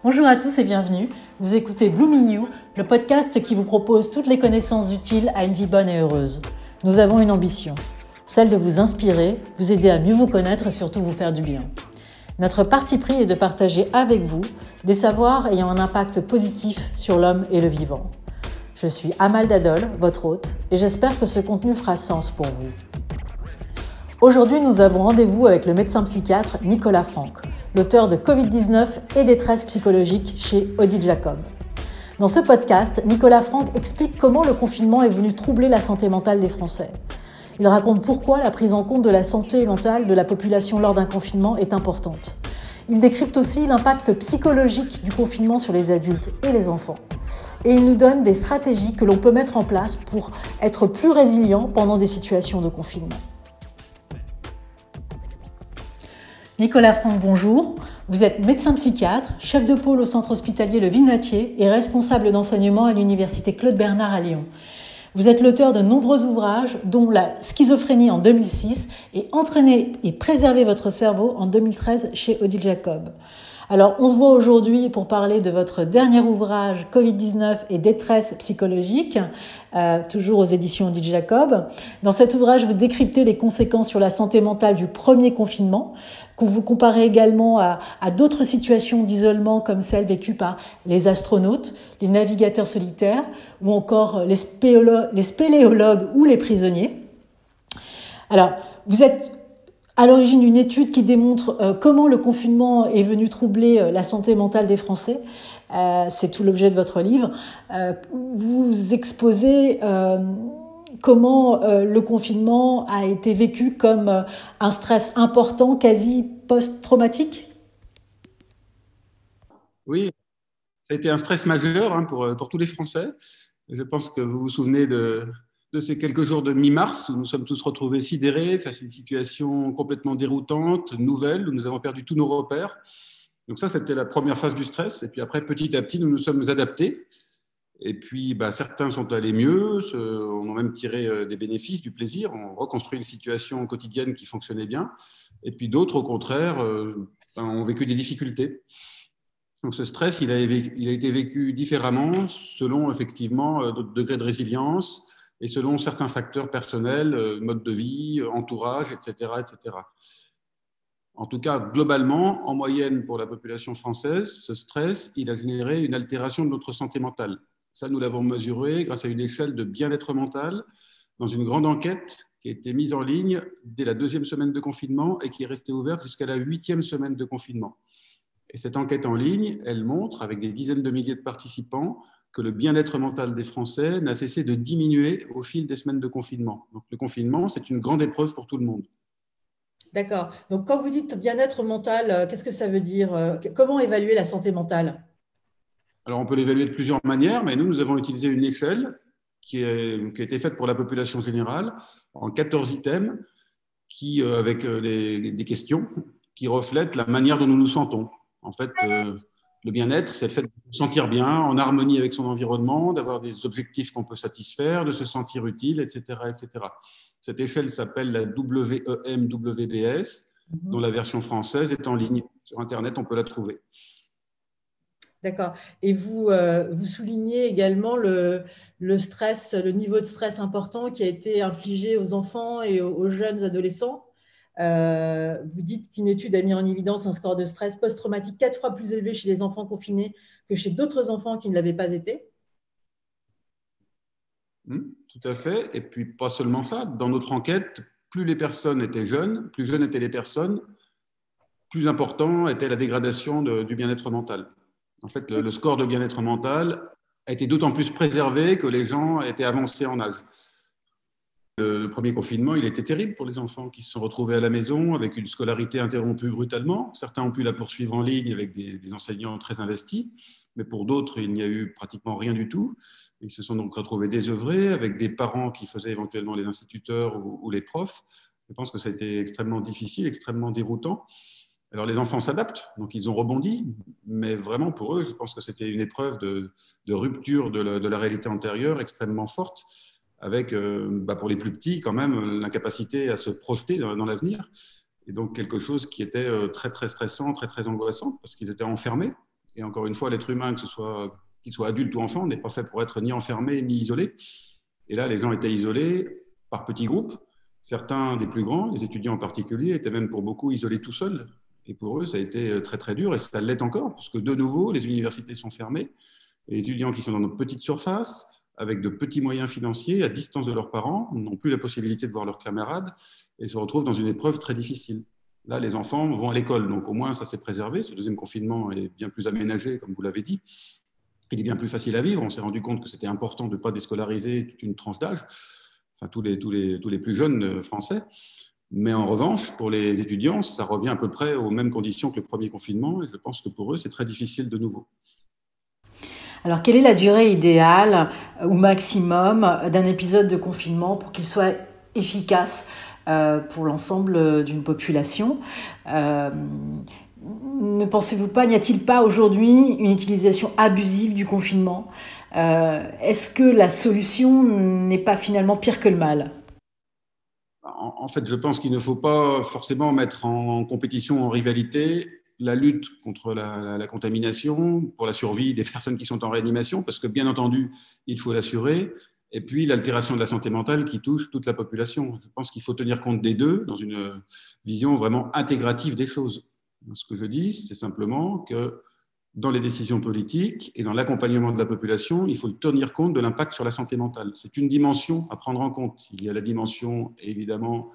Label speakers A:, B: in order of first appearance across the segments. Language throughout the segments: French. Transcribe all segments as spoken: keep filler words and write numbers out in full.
A: Bonjour à tous et bienvenue. Vous écoutez Blooming You, le podcast qui vous propose toutes les connaissances utiles à une vie bonne et heureuse. Nous avons une ambition, celle de vous inspirer, vous aider à mieux vous connaître et surtout vous faire du bien. Notre parti pris est de partager avec vous des savoirs ayant un impact positif sur l'homme et le vivant. Je suis Amal Dadol, votre hôte, et j'espère que ce contenu fera sens pour vous. Aujourd'hui, nous avons rendez-vous avec le médecin psychiatre Nicolas Franck, l'auteur de covid dix-neuf et détresse psychologique chez Odile Jacob. Dans ce podcast, Nicolas Franck explique comment le confinement est venu troubler la santé mentale des Français. Il raconte pourquoi la prise en compte de la santé mentale de la population lors d'un confinement est importante. Il décrypte aussi l'impact psychologique du confinement sur les adultes et les enfants. Et il nous donne des stratégies que l'on peut mettre en place pour être plus résilient pendant des situations de confinement. Nicolas Franck, bonjour. Vous êtes médecin psychiatre, chef de pôle au centre hospitalier Le Vinatier et responsable d'enseignement à l'université Claude Bernard à Lyon. Vous êtes l'auteur de nombreux ouvrages, dont La schizophrénie en deux mille six et Entraîner et préserver votre cerveau en deux mille treize chez Odile Jacob. Alors, on se voit aujourd'hui pour parler de votre dernier ouvrage covid dix-neuf et détresse psychologique, euh, toujours aux éditions Odile Jacob. Dans cet ouvrage, vous décryptez les conséquences sur la santé mentale du premier confinement, qu'on vous comparez également à, à d'autres situations d'isolement comme celles vécues par les astronautes, les navigateurs solitaires ou encore les, spéolo- les spéléologues ou les prisonniers. Alors, vous êtes à l'origine d'une étude qui démontre euh, comment le confinement est venu troubler euh, la santé mentale des Français. Euh, c'est tout l'objet de votre livre. Euh, vous exposez euh, comment euh, le confinement a été vécu comme euh, un stress important, quasi post-traumatique.
B: Oui, ça a été un stress majeur hein, pour, pour tous les Français. Je pense que vous vous souvenez de... de ces quelques jours de mi-mars où nous sommes tous retrouvés sidérés face à une situation complètement déroutante, nouvelle, où nous avons perdu tous nos repères. Donc ça, c'était la première phase du stress. Et puis après, petit à petit, nous nous sommes adaptés. Et puis, bah, certains sont allés mieux, on a même tiré des bénéfices, du plaisir, on reconstruit une situation quotidienne qui fonctionnait bien. Et puis d'autres, au contraire, ont vécu des difficultés. Donc ce stress, il a, il a été vécu différemment selon effectivement notre degré de résilience, et selon certains facteurs personnels, mode de vie, entourage, et cetera, et cetera. En tout cas, globalement, en moyenne pour la population française, ce stress, il a généré une altération de notre santé mentale. Ça, nous l'avons mesuré grâce à une échelle de bien-être mental dans une grande enquête qui a été mise en ligne dès la deuxième semaine de confinement et qui est restée ouverte jusqu'à la huitième semaine de confinement. Et cette enquête en ligne, elle montre, avec des dizaines de milliers de participants, que le bien-être mental des Français n'a cessé de diminuer au fil des semaines de confinement. Donc, le confinement, c'est une grande épreuve pour tout le monde.
A: D'accord. Donc, quand vous dites bien-être mental, qu'est-ce que ça veut dire ? Comment évaluer la santé mentale ?
B: Alors, on peut l'évaluer de plusieurs manières, mais nous, nous avons utilisé une échelle qui, est, qui a été faite pour la population générale en quatorze items, qui, avec des, des questions qui reflètent la manière dont nous nous sentons. En fait, euh, le bien-être, c'est le fait de se sentir bien, en harmonie avec son environnement, d'avoir des objectifs qu'on peut satisfaire, de se sentir utile, et cetera, et cetera. Cette échelle s'appelle la W E M W B S, dont la version française est en ligne. Sur Internet, on peut la trouver.
A: D'accord. Et vous, euh, vous soulignez également le, le stress, le niveau de stress important qui a été infligé aux enfants et aux, aux jeunes adolescents. Euh, vous dites qu'une étude a mis en évidence un score de stress post-traumatique quatre fois plus élevé chez les enfants confinés que chez d'autres enfants qui ne l'avaient pas été.
B: Mmh, tout à fait. Et puis, pas seulement ça. Dans notre enquête, plus les personnes étaient jeunes, plus jeunes étaient les personnes, plus important était la dégradation de, du bien-être mental. En fait, le, le score de bien-être mental a été d'autant plus préservé que les gens étaient avancés en âge. Le premier confinement, il était terrible pour les enfants qui se sont retrouvés à la maison avec une scolarité interrompue brutalement. Certains ont pu la poursuivre en ligne avec des, des enseignants très investis, mais pour d'autres, il n'y a eu pratiquement rien du tout. Ils se sont donc retrouvés désœuvrés avec des parents qui faisaient éventuellement les instituteurs ou, ou les profs. Je pense que ça a été extrêmement difficile, extrêmement déroutant. Alors les enfants s'adaptent, donc ils ont rebondi, mais vraiment pour eux, je pense que c'était une épreuve de, de rupture de la, de la réalité antérieure extrêmement forte, avec, euh, bah pour les plus petits, quand même, l'incapacité à se projeter dans, dans l'avenir. Et donc, quelque chose qui était très, très stressant, très, très angoissant, parce qu'ils étaient enfermés. Et encore une fois, l'être humain, que ce soit, qu'il soit adulte ou enfant, n'est pas fait pour être ni enfermé ni isolé. Et là, les gens étaient isolés par petits groupes. Certains des plus grands, les étudiants en particulier, étaient même pour beaucoup isolés tout seuls. Et pour eux, ça a été très très dur et ça l'est encore, parce que de nouveau, les universités sont fermées. Les étudiants qui sont dans nos petites surfaces, avec de petits moyens financiers, à distance de leurs parents, n'ont plus la possibilité de voir leurs camarades et se retrouvent dans une épreuve très difficile. Là, les enfants vont à l'école, donc au moins ça s'est préservé. Ce deuxième confinement est bien plus aménagé, comme vous l'avez dit. Il est bien plus facile à vivre. On s'est rendu compte que c'était important de ne pas déscolariser toute une tranche d'âge, enfin tous les, tous les, tous les plus jeunes Français. Mais en revanche, pour les étudiants, ça revient à peu près aux mêmes conditions que le premier confinement. Et je pense que pour eux, c'est très difficile de nouveau.
A: Alors, quelle est la durée idéale ou maximum d'un épisode de confinement pour qu'il soit efficace euh, pour l'ensemble d'une population ? euh, Ne pensez-vous pas, n'y a-t-il pas aujourd'hui une utilisation abusive du confinement ? euh, Est-ce que la solution n'est pas finalement pire que le mal ?
B: En, en fait, je pense qu'il ne faut pas forcément mettre en compétition, en rivalité, la lutte contre la, la, la contamination, pour la survie des personnes qui sont en réanimation, parce que bien entendu, il faut l'assurer, et puis l'altération de la santé mentale qui touche toute la population. Je pense qu'il faut tenir compte des deux dans une vision vraiment intégrative des choses. Ce que je dis, c'est simplement que dans les décisions politiques et dans l'accompagnement de la population, il faut tenir compte de l'impact sur la santé mentale. C'est une dimension à prendre en compte. Il y a la dimension, évidemment,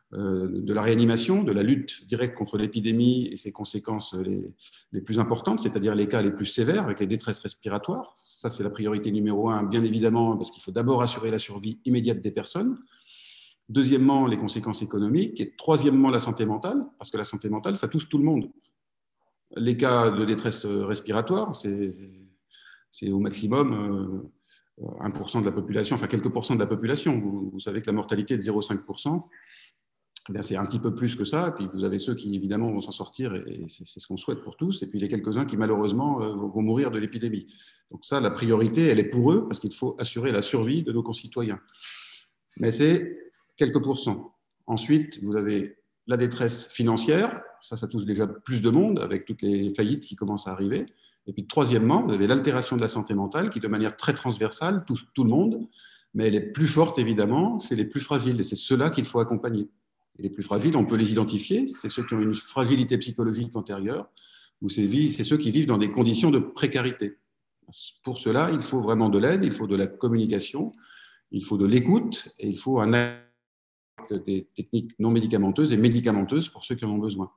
B: de la réanimation, de la lutte directe contre l'épidémie et ses conséquences les, les plus importantes, c'est-à-dire les cas les plus sévères avec les détresses respiratoires. Ça, c'est la priorité numéro un, bien évidemment, parce qu'il faut d'abord assurer la survie immédiate des personnes. Deuxièmement, les conséquences économiques. Et troisièmement, la santé mentale, parce que la santé mentale, ça touche tout le monde. Les cas de détresse respiratoire, c'est, c'est au maximum un pour cent de la population, enfin quelques pourcents de la population. Vous, vous savez que la mortalité est de zéro virgule cinq pour cent. Eh c'est un petit peu plus que ça. Et puis vous avez ceux qui, évidemment, vont s'en sortir, et c'est, c'est ce qu'on souhaite pour tous. Et puis les quelques-uns qui, malheureusement, vont mourir de l'épidémie. Donc ça, la priorité, elle est pour eux, parce qu'il faut assurer la survie de nos concitoyens. Mais c'est quelques pourcents. Ensuite, vous avez la détresse financière. Ça, ça touche déjà plus de monde, avec toutes les faillites qui commencent à arriver. Et puis, troisièmement, vous avez l'altération de la santé mentale, qui, de manière très transversale, touche tout le monde. Mais elle est plus forte, évidemment, chez les plus fragiles. Et c'est ceux-là qu'il faut accompagner. Et les plus fragiles, on peut les identifier, c'est ceux qui ont une fragilité psychologique antérieure, ou c'est, c'est ceux qui vivent dans des conditions de précarité. Pour cela, il faut vraiment de l'aide, il faut de la communication, il faut de l'écoute, et il faut un acte des techniques non médicamenteuses et médicamenteuses pour ceux qui en ont besoin.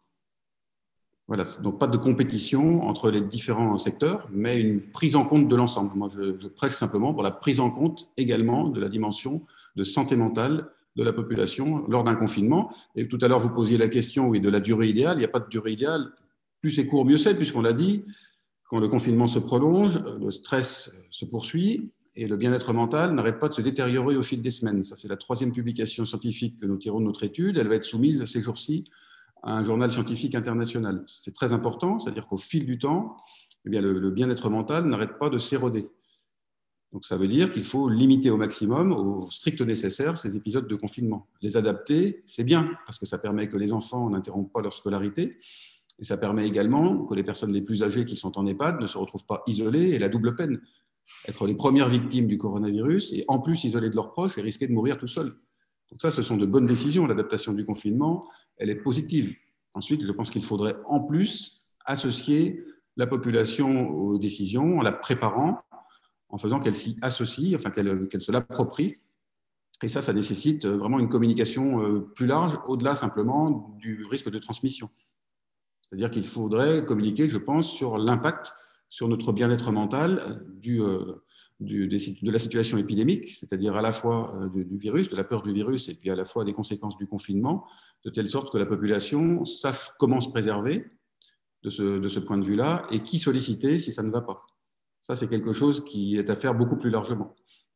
B: Voilà, donc pas de compétition entre les différents secteurs, mais une prise en compte de l'ensemble. Moi, je, je prêche simplement pour la prise en compte également de la dimension de santé mentale de la population lors d'un confinement. Et tout à l'heure, vous posiez la question, oui, de la durée idéale. Il n'y a pas de durée idéale. Plus c'est court, mieux c'est, puisqu'on l'a dit. Quand le confinement se prolonge, le stress se poursuit et le bien-être mental n'arrête pas de se détériorer au fil des semaines. Ça, c'est la troisième publication scientifique que nous tirons de notre étude. Elle va être soumise ces jours-ci à un journal scientifique international. C'est très important, c'est-à-dire qu'au fil du temps, eh bien, le, le bien-être mental n'arrête pas de s'éroder. Donc, ça veut dire qu'il faut limiter au maximum, au strict nécessaire, ces épisodes de confinement. Les adapter, c'est bien, parce que ça permet que les enfants n'interrompent pas leur scolarité, et ça permet également que les personnes les plus âgées qui sont en EHPAD ne se retrouvent pas isolées, et la double peine, être les premières victimes du coronavirus, et en plus isolées de leurs proches et risquer de mourir tout seuls. Donc ça, ce sont de bonnes décisions. L'adaptation du confinement, elle est positive. Ensuite, je pense qu'il faudrait en plus associer la population aux décisions en la préparant, en faisant qu'elle s'y associe, enfin qu'elle, qu'elle se l'approprie. Et ça, ça nécessite vraiment une communication plus large, au-delà simplement du risque de transmission. C'est-à-dire qu'il faudrait communiquer, je pense, sur l'impact sur notre bien-être mental du, du, de la situation épidémique, c'est-à-dire à la fois du, du virus, de la peur du virus, et puis à la fois des conséquences du confinement, de telle sorte que la population sache comment se préserver de ce, de ce point de vue-là, et qui solliciter si ça ne va pas. Ça, c'est quelque chose qui est à faire beaucoup plus largement.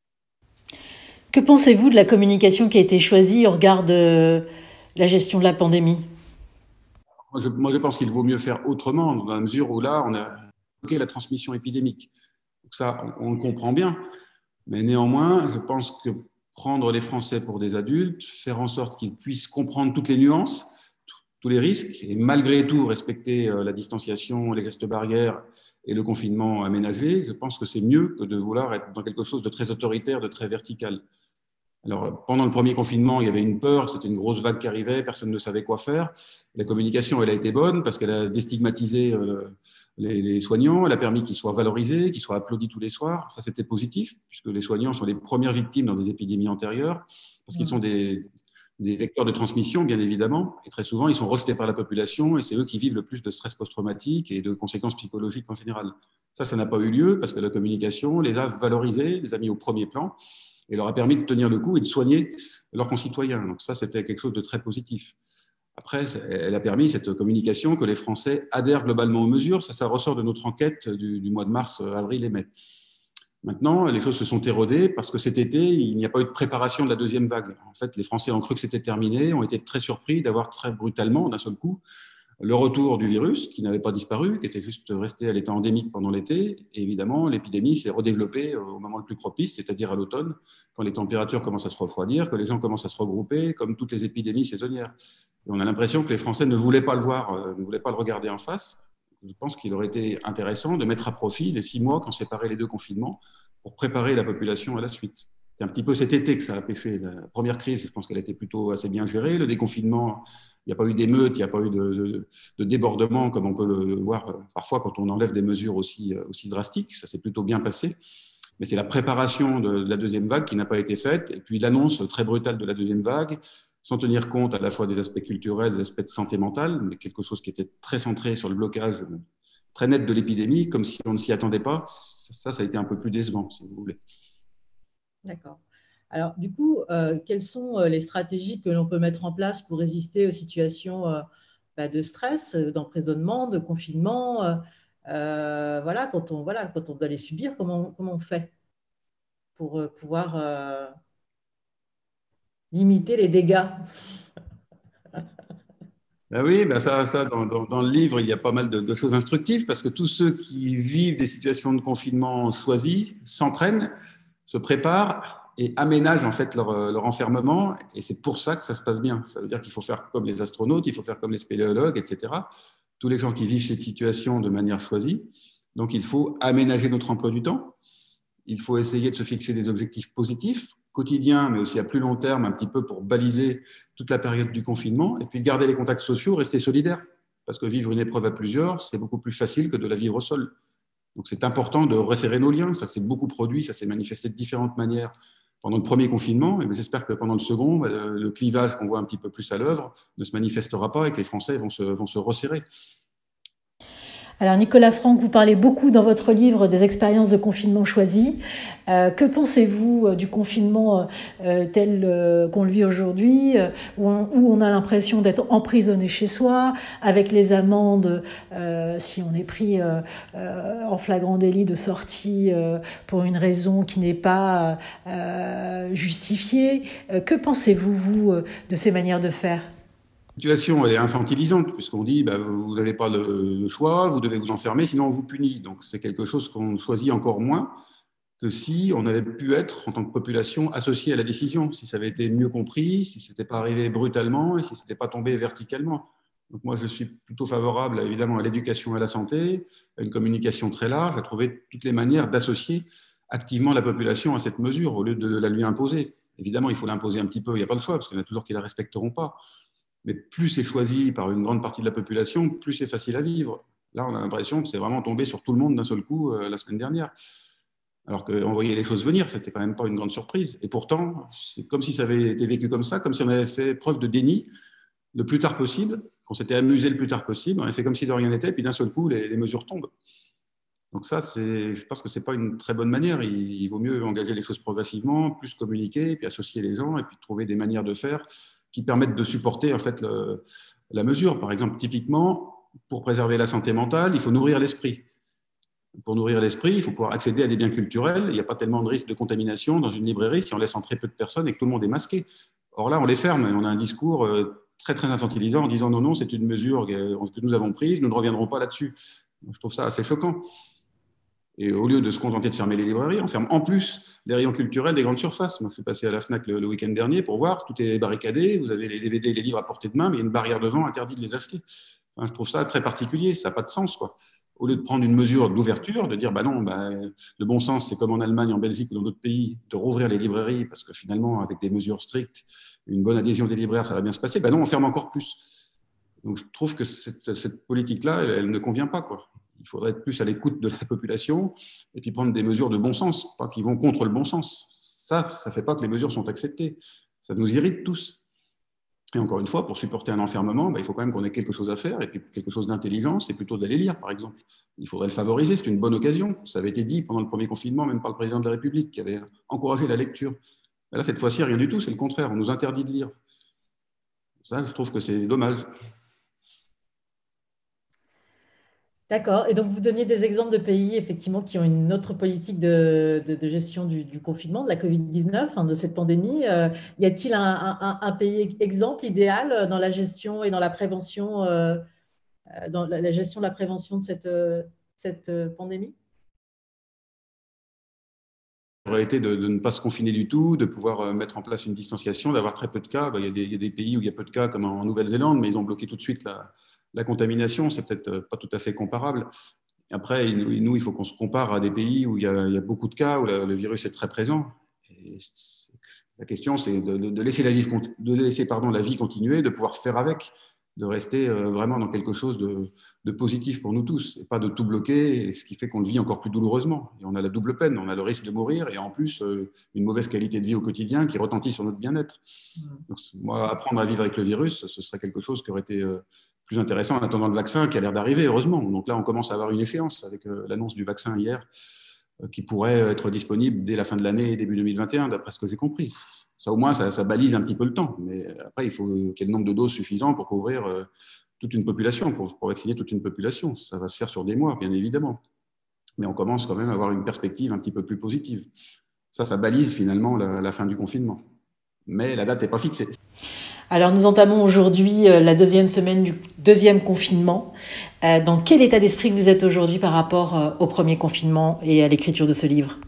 A: Que pensez-vous de la communication qui a été choisie au regard de la gestion de la pandémie ?
B: Moi je, moi, je pense qu'il vaut mieux faire autrement, dans la mesure où là, on a bloqué la transmission épidémique. Donc ça, on, on le comprend bien. Mais néanmoins, je pense que prendre les Français pour des adultes, faire en sorte qu'ils puissent comprendre toutes les nuances, tous les risques et malgré tout respecter la distanciation, les gestes barrières et le confinement aménagé, je pense que c'est mieux que de vouloir être dans quelque chose de très autoritaire, de très vertical. Alors, pendant le premier confinement, il y avait une peur, c'était une grosse vague qui arrivait, personne ne savait quoi faire. La communication, elle a été bonne parce qu'elle a déstigmatisé euh, les, les soignants, elle a permis qu'ils soient valorisés, qu'ils soient applaudis tous les soirs. Ça, c'était positif, puisque les soignants sont les premières victimes dans des épidémies antérieures, parce qu'ils sont des, des vecteurs de transmission, bien évidemment, et très souvent, ils sont rejetés par la population, et c'est eux qui vivent le plus de stress post-traumatique et de conséquences psychologiques en général. Ça, ça n'a pas eu lieu, parce que la communication les a valorisés, les a mis au premier plan, et leur a permis de tenir le coup et de soigner leurs concitoyens. Donc ça, c'était quelque chose de très positif. Après, elle a permis, cette communication, que les Français adhèrent globalement aux mesures. Ça, ça ressort de notre enquête du, du mois de mars, avril et mai. Maintenant, les choses se sont érodées parce que cet été, il n'y a pas eu de préparation de la deuxième vague. En fait, les Français ont cru que c'était terminé, ont été très surpris d'avoir très brutalement, d'un seul coup, le retour du virus, qui n'avait pas disparu, qui était juste resté à l'état endémique pendant l'été. Et évidemment, l'épidémie s'est redéveloppée au moment le plus propice, c'est-à-dire à l'automne, quand les températures commencent à se refroidir, que les gens commencent à se regrouper, comme toutes les épidémies saisonnières. Et on a l'impression que les Français ne voulaient pas le voir, ne voulaient pas le regarder en face. Je pense qu'il aurait été intéressant de mettre à profit les six mois qui ont séparé les deux confinements pour préparer la population à la suite. C'est un petit peu cet été que ça a fait. La première crise, je pense qu'elle a été plutôt assez bien gérée. Le déconfinement, il n'y a pas eu d'émeutes, il n'y a pas eu de, de, de débordement, comme on peut le voir parfois quand on enlève des mesures aussi, aussi drastiques. Ça s'est plutôt bien passé. Mais c'est la préparation de, de la deuxième vague qui n'a pas été faite. Et puis l'annonce très brutale de la deuxième vague, sans tenir compte à la fois des aspects culturels, des aspects de santé mentale, mais quelque chose qui était très centré sur le blocage très net de l'épidémie, comme si on ne s'y attendait pas. Ça, ça a été un peu plus décevant, si vous voulez.
A: D'accord. Alors, du coup, euh, quelles sont les stratégies que l'on peut mettre en place pour résister aux situations euh, bah, de stress, d'emprisonnement, de confinement euh, euh, voilà, quand on, voilà, quand on doit les subir, comment, comment on fait pour euh, pouvoir euh, limiter les dégâts?
B: Ben oui, ben ça, ça dans, dans, dans le livre, il y a pas mal de, de choses instructives parce que tous ceux qui vivent des situations de confinement choisies s'entraînent, se préparent et aménagent en fait leur, leur enfermement. Et c'est pour ça que ça se passe bien. Ça veut dire qu'il faut faire comme les astronautes, il faut faire comme les spéléologues, et cetera. Tous les gens qui vivent cette situation de manière choisie. Donc, il faut aménager notre emploi du temps. Il faut essayer de se fixer des objectifs positifs, quotidiens, mais aussi à plus long terme, un petit peu pour baliser toute la période du confinement. Et puis, garder les contacts sociaux, rester solidaire. Parce que vivre une épreuve à plusieurs, c'est beaucoup plus facile que de la vivre seul. Donc, c'est important de resserrer nos liens. Ça s'est beaucoup produit, ça s'est manifesté de différentes manières pendant le premier confinement. Et j'espère que pendant le second, le clivage qu'on voit un petit peu plus à l'œuvre ne se manifestera pas et que les Français vont se, vont se resserrer.
A: Alors Nicolas Franck, vous parlez beaucoup dans votre livre des expériences de confinement choisies. Euh, que pensez-vous du confinement euh, tel euh, qu'on le vit aujourd'hui, euh, où, on, où on a l'impression d'être emprisonné chez soi, avec les amendes euh, si on est pris euh, euh, en flagrant délit de sortie euh, pour une raison qui n'est pas euh, justifiée. Euh, que pensez-vous, vous, de ces manières de faire ?
B: La situation, elle est infantilisante, puisqu'on dit bah, vous n'avez pas le, le choix, vous devez vous enfermer, sinon on vous punit. Donc c'est quelque chose qu'on choisit encore moins que si on avait pu être, en tant que population, associé à la décision, si ça avait été mieux compris, si ce n'était pas arrivé brutalement et si ce n'était pas tombé verticalement. Donc moi, je suis plutôt favorable, évidemment, à l'éducation et à la santé, à une communication très large, à trouver toutes les manières d'associer activement la population à cette mesure, au lieu de la lui imposer. Évidemment, il faut l'imposer un petit peu, il n'y a pas le choix, parce qu'il y en a toujours qui ne la respecteront pas. Mais plus c'est choisi par une grande partie de la population, plus c'est facile à vivre. Là, on a l'impression que c'est vraiment tombé sur tout le monde d'un seul coup euh, la semaine dernière. Alors qu'on voyait les choses venir, ce n'était quand même pas une grande surprise. Et pourtant, c'est comme si ça avait été vécu comme ça, comme si on avait fait preuve de déni le plus tard possible, qu'on s'était amusé le plus tard possible, on avait fait comme si de rien n'était, puis d'un seul coup, les, les mesures tombent. Donc ça, c'est, je pense que ce n'est pas une très bonne manière. Il, il vaut mieux engager les choses progressivement, plus communiquer, puis associer les gens, et puis trouver des manières de faire qui permettent de supporter en fait, le, la mesure. Par exemple, typiquement, pour préserver la santé mentale, il faut nourrir l'esprit. Pour nourrir l'esprit, il faut pouvoir accéder à des biens culturels. Il n'y a pas tellement de risque de contamination dans une librairie si on laisse entrer peu de personnes et que tout le monde est masqué. Or là, on les ferme et on a un discours très, très infantilisant en disant non, non, c'est une mesure que nous avons prise, nous ne reviendrons pas là-dessus. Je trouve ça assez choquant. Et au lieu de se contenter de fermer les librairies, on ferme en plus les rayons culturels des grandes surfaces. Moi, je suis passé à la Fnac le, le week-end dernier pour voir, tout est barricadé, vous avez les D V D et les livres à portée de main, mais il y a une barrière devant, interdit de les acheter. Enfin, je trouve ça très particulier, ça n'a pas de sens, quoi. Au lieu de prendre une mesure d'ouverture, de dire, bah non, bah, le bon sens, c'est comme en Allemagne, en Belgique ou dans d'autres pays, de rouvrir les librairies, parce que finalement, avec des mesures strictes, une bonne adhésion des libraires, ça va bien se passer. Bah non, on ferme encore plus. Donc, je trouve que cette, cette politique-là, elle, elle ne convient pas, quoi. Il faudrait être plus à l'écoute de la population et puis prendre des mesures de bon sens, pas qui vont contre le bon sens. Ça, ça ne fait pas que les mesures sont acceptées. Ça nous irrite tous. Et encore une fois, pour supporter un enfermement, bah, il faut quand même qu'on ait quelque chose à faire, et puis quelque chose d'intelligent, c'est plutôt d'aller lire, par exemple. Il faudrait le favoriser, c'est une bonne occasion. Ça avait été dit pendant le premier confinement, même par le président de la République, qui avait encouragé la lecture. Mais là, cette fois-ci, rien du tout, c'est le contraire, on nous interdit de lire. Ça, je trouve que c'est dommage.
A: D'accord. Et donc, vous donniez des exemples de pays, effectivement, qui ont une autre politique de, de- de gestion du, du confinement, de la covid dix-neuf, hein, de cette pandémie. Euh, y a-t-il un, un- un- un pays exemple idéal dans la gestion et dans la prévention, euh, euh, dans la, la gestion de la prévention de cette, euh, cette euh, pandémie?
B: Aurait été de, de ne pas se confiner du tout, de pouvoir euh, mettre en place une distanciation, d'avoir très peu de cas. Bah, il y a des, il y a des pays où il y a peu de cas, comme en Nouvelle-Zélande, mais ils ont bloqué tout de suite la, la contamination. C'est peut-être euh, pas tout à fait comparable. Après, nous, il faut qu'on se compare à des pays où il y a, il y a beaucoup de cas, où la- le virus est très présent. Et la question, c'est de, de- de laisser, la vie, de laisser pardon, la vie continuer, de pouvoir faire avec, de rester euh, vraiment dans quelque chose de, de positif pour nous tous, et pas de tout bloquer, ce qui fait qu'on le vit encore plus douloureusement. Et on a la double peine, on a le risque de mourir, et en plus, euh, une mauvaise qualité de vie au quotidien qui retentit sur notre bien-être. Donc, moi, apprendre à vivre avec le virus, ce serait quelque chose qui aurait été euh, plus intéressant en attendant le vaccin qui a l'air d'arriver, heureusement. Donc là, on commence à avoir une échéance avec euh, l'annonce du vaccin hier, euh, qui pourrait être disponible dès la fin de l'année, début deux mille vingt et un, d'après ce que j'ai compris. Ça, au moins, ça, ça balise un petit peu le temps. Mais après, il faut qu'il y ait le nombre de doses suffisant pour couvrir euh, toute une population, pour, pour vacciner toute une population. Ça va se faire sur des mois, bien évidemment. Mais on commence quand même à avoir une perspective un petit peu plus positive. Ça, ça balise finalement la, la fin du confinement. Mais la date n'est pas fixée.
A: Alors, nous entamons aujourd'hui euh, la deuxième semaine du deuxième confinement. Euh, dans quel état d'esprit vous êtes aujourd'hui par rapport euh, au premier confinement et à l'écriture de ce livre?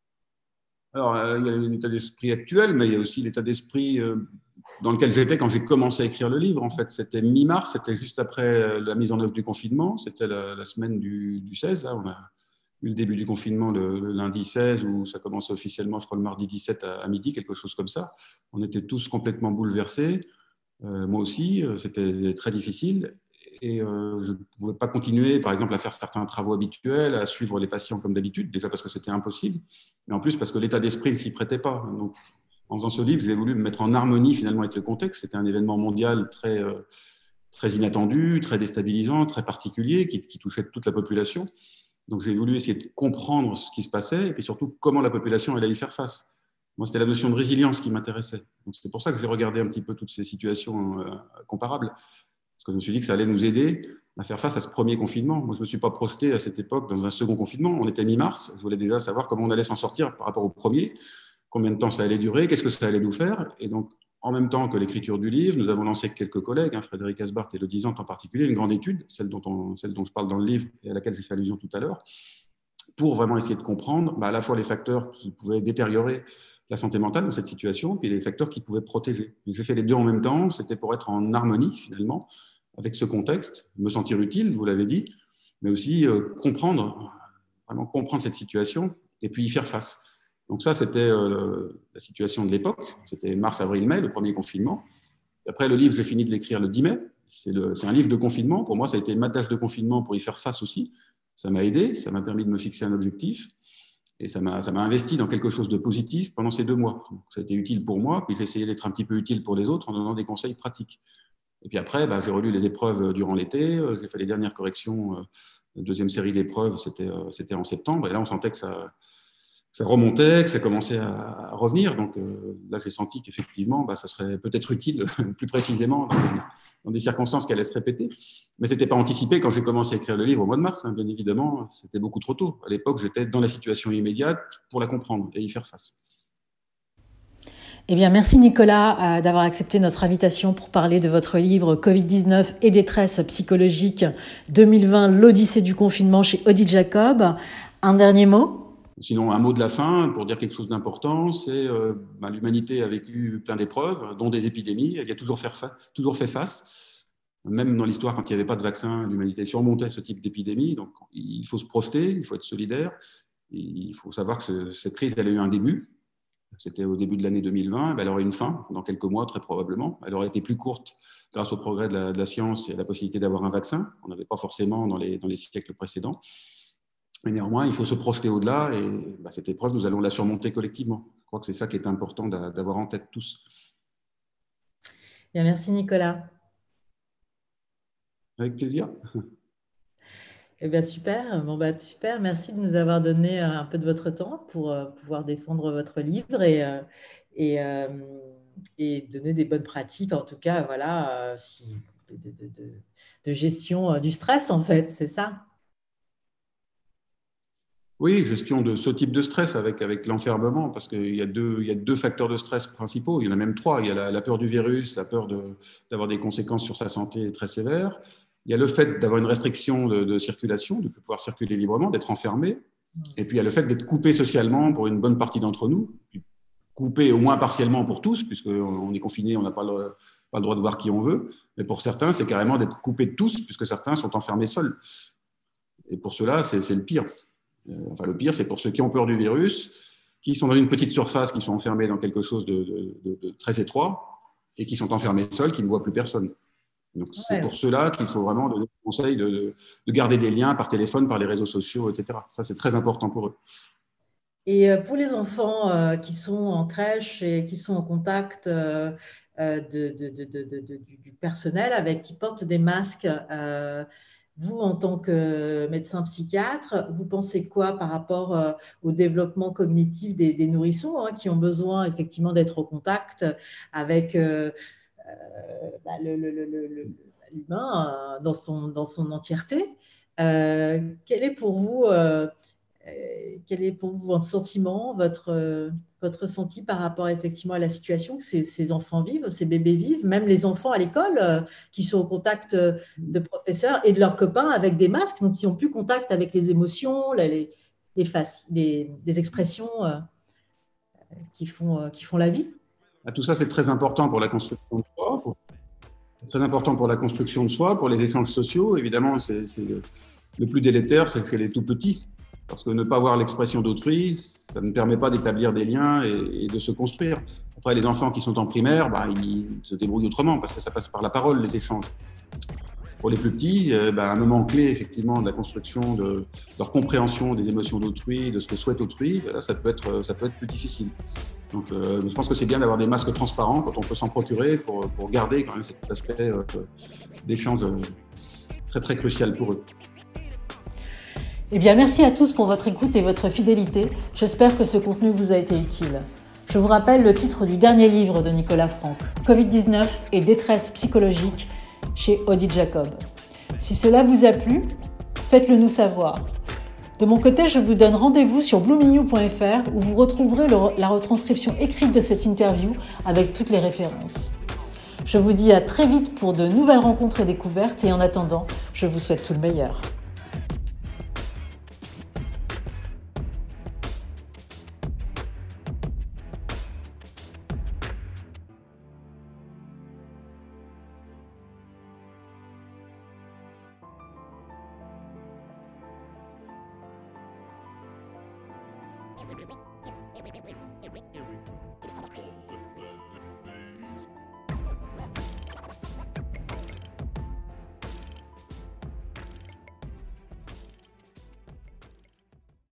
B: Alors, euh, il y a l'état d'esprit actuel, mais il y a aussi l'état d'esprit euh, dans lequel j'étais quand j'ai commencé à écrire le livre. En fait, c'était mi-mars, c'était juste après la mise en œuvre du confinement. C'était la, la semaine du, du seize. Là, on a eu le début du confinement le, le lundi seize, où ça commençait officiellement, je crois, le mardi dix-sept à, à midi, quelque chose comme ça. On était tous complètement bouleversés. Euh, moi aussi, c'était très difficile. Et euh, je ne pouvais pas continuer, par exemple, à faire certains travaux habituels, à suivre les patients comme d'habitude, déjà parce que c'était impossible, mais en plus parce que l'état d'esprit ne s'y prêtait pas. Donc, en faisant ce livre, j'ai voulu me mettre en harmonie finalement avec le contexte. C'était un événement mondial très, euh, très inattendu, très déstabilisant, très particulier, qui, qui touchait toute la population. Donc, j'ai voulu essayer de comprendre ce qui se passait et puis surtout comment la population allait y faire face. Moi, c'était la notion de résilience qui m'intéressait. Donc, c'est pour ça que j'ai regardé un petit peu toutes ces situations euh, comparables. Parce que je me suis dit que ça allait nous aider à faire face à ce premier confinement. Moi, je ne me suis pas projeté à cette époque dans un second confinement. On était mi-mars. Je voulais déjà savoir comment on allait s'en sortir par rapport au premier, combien de temps ça allait durer, qu'est-ce que ça allait nous faire. Et donc, en même temps que l'écriture du livre, nous avons lancé avec quelques collègues, hein, Frédéric Asbart et Elodie Zante en particulier, une grande étude, celle dont, on, celle dont je parle dans le livre et à laquelle j'ai fait allusion tout à l'heure, pour vraiment essayer de comprendre bah, à la fois les facteurs qui pouvaient détériorer la santé mentale dans cette situation, puis les facteurs qui pouvaient protéger. J'ai fait les deux en même temps, c'était pour être en harmonie finalement avec ce contexte, me sentir utile, vous l'avez dit, mais aussi euh, comprendre, vraiment comprendre cette situation et puis y faire face. Donc ça, c'était euh, la situation de l'époque, c'était mars, avril, mai, le premier confinement. Après, le livre, j'ai fini de l'écrire le dix mai, c'est, le, c'est un livre de confinement, pour moi ça a été ma tâche de confinement pour y faire face aussi, ça m'a aidé, ça m'a permis de me fixer un objectif, et ça m'a, ça m'a investi dans quelque chose de positif pendant ces deux mois. Donc, ça a été utile pour moi, puis j'ai essayé d'être un petit peu utile pour les autres en donnant des conseils pratiques. Et puis après, bah, j'ai relu les épreuves durant l'été, j'ai fait les dernières corrections. La deuxième série d'épreuves, c'était, c'était en septembre, et là on sentait que ça, ça remontait, que ça commençait à, à revenir. Donc euh, là, j'ai senti qu'effectivement, bah, ça serait peut-être utile, plus précisément, dans des, dans des circonstances qui allaient se répéter. Mais ce n'était pas anticipé quand j'ai commencé à écrire le livre au mois de mars, hein, bien évidemment, c'était beaucoup trop tôt. À l'époque, j'étais dans la situation immédiate pour la comprendre et y faire face.
A: Eh bien, merci Nicolas euh, d'avoir accepté notre invitation pour parler de votre livre covid dix-neuf et détresse psychologique deux mille vingt, l'Odyssée du confinement chez Odile Jacob. Un dernier mot?
B: Sinon, un mot de la fin pour dire quelque chose d'important, c'est euh, ben, l'humanité a vécu plein d'épreuves, dont des épidémies. Elle y a toujours fait, toujours fait face. Même dans l'histoire, quand il n'y avait pas de vaccin, l'humanité surmontait ce type d'épidémie. Donc, il faut se projeter, il faut être solidaire. Et il faut savoir que ce, cette crise, elle a eu un début. C'était au début de l'année deux mille vingt. Elle aura une fin dans quelques mois, très probablement. Elle aurait été plus courte grâce au progrès de la, de la science et à la possibilité d'avoir un vaccin. On n'avait pas forcément dans les, dans les siècles précédents. Mais néanmoins, il faut se projeter au-delà et bah, cette épreuve, nous allons la surmonter collectivement. Je crois que c'est ça qui est important d'avoir en tête tous.
A: Bien, merci Nicolas.
B: Avec plaisir.
A: Eh bien, super. Bon, bah, super. Merci de nous avoir donné euh, un peu de votre temps pour euh, pouvoir défendre votre livre et, euh, et, euh, et donner des bonnes pratiques, en tout cas, voilà, euh, si- de, de- de- de gestion euh, du stress, en fait, c'est ça.
B: Oui, gestion de ce type de stress avec, avec l'enfermement, parce qu'il y a deux, il y a deux facteurs de stress principaux. Il y en a même trois. Il y a la, la peur du virus, la peur de- d'avoir des conséquences sur sa santé très sévères. Il y a le fait d'avoir une restriction de, de circulation, de pouvoir circuler librement, d'être enfermé. Et puis il y a le fait d'être coupé socialement pour une bonne partie d'entre nous, coupé au moins partiellement pour tous, puisqu'on est confiné, on n'a pas le, pas le droit de voir qui on veut. Mais pour certains, c'est carrément d'être coupé de tous, puisque certains sont enfermés seuls. Et pour cela, c'est le pire. Enfin, le pire, c'est pour ceux qui ont peur du virus, qui sont dans une petite surface, qui sont enfermés dans quelque chose de, de, de, de très étroit et qui sont enfermés seuls, qui ne voient plus personne. Donc, c'est
A: Ouais.
B: pour ceux-là qu'il faut vraiment donner le conseil de, de, de garder des liens par téléphone, par les réseaux sociaux, et cetera. Ça, c'est très important pour eux.
A: Et euh, pour les enfants euh, qui sont en crèche et qui sont en contact euh, euh, de, de- de- de- de- de- du du personnel avec qui portent des masques, euh, vous, en tant que médecin psychiatre, vous pensez quoi par rapport euh, au développement cognitif des, des nourrissons hein, qui ont besoin effectivement d'être au contact avec euh, euh, bah, le- le- le- le- le- l'humain euh, dans son, dans son entièreté? Euh, quel est pour vous euh, euh, quel est pour vous votre sentiment, votre, euh, votre ressenti par rapport effectivement à la situation que ces, ces enfants vivent, ces bébés vivent, même les enfants à l'école euh, qui sont au contact euh, de professeurs et de leurs copains avec des masques, donc qui n'ont plus contact avec les émotions, les, les faces, des, des expressions euh, qui, font, euh, qui font la vie.
B: Tout ça, c'est très important pour la construction de soi. C'est très important pour la construction de soi, pour les échanges sociaux. Évidemment, c'est le, le plus délétère, c'est que les tout petits. Parce que ne pas voir l'expression d'autrui, ça ne permet pas d'établir des liens et, et, de se construire. Après, les enfants qui sont en primaire, bah, ils se débrouillent autrement parce que ça passe par la parole, les échanges. Pour les plus petits, euh, bah, un moment clé effectivement de la construction de, de leur compréhension des émotions d'autrui, de ce que souhaite autrui, là, ça peut être, ça peut être plus difficile. Donc, euh, je pense que c'est bien d'avoir des masques transparents quand on peut s'en procurer pour, pour garder quand même cet aspect euh, d'échange euh, très très crucial pour eux.
A: Eh bien, merci à tous pour votre écoute et votre fidélité. J'espère que ce contenu vous a été utile. Je vous rappelle le titre du dernier livre de Nicolas Franck, covid dix-neuf et détresse psychologique, chez Odile Jacob. Si cela vous a plu, faites-le nous savoir. De mon côté, je vous donne rendez-vous sur blooming you point f r où vous retrouverez le, la retranscription écrite de cette interview avec toutes les références. Je vous dis à très vite pour de nouvelles rencontres et découvertes et en attendant, je vous souhaite tout le meilleur.